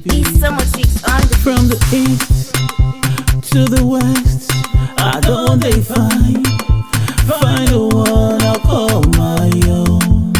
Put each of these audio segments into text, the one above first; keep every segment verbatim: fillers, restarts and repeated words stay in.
It's so much six on the From the east to the west, I don't they find find the one I call my own.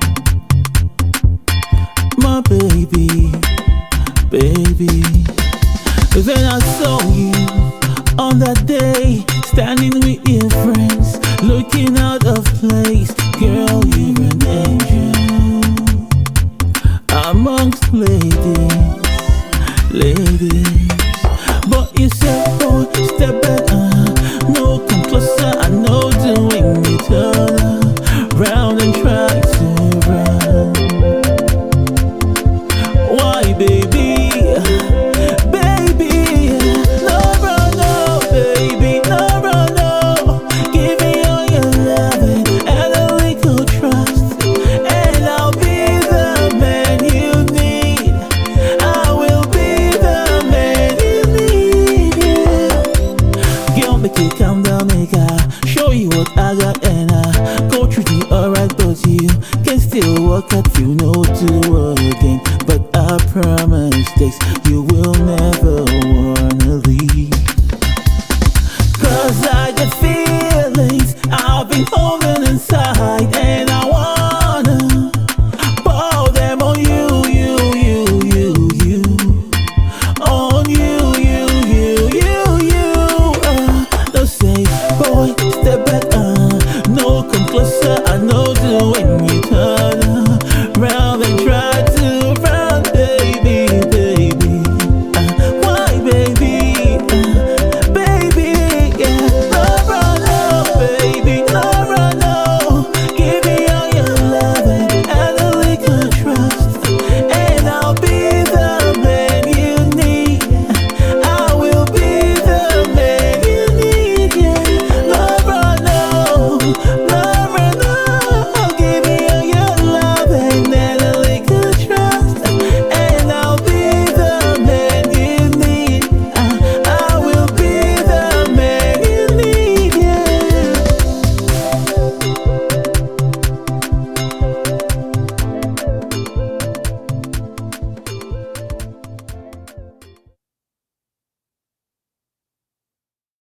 My baby, baby. Then I saw you on that day, standing with your friends, looking out of place. Girl, you're an angel amongst ladies, ladies. But you said, oh, step back, uh, no, come closer. I know doing it all round and try to run. Why, baby? Baby, no, run, no, baby, no, run, no. Give me all your loving and a little trust, and I'll be the man you need. I will be the man you need, yeah. Girl, make it calm down, make I show you what I got, and I go through the alright, but you can still walk out, you know, do again. But I promise this, you will never warn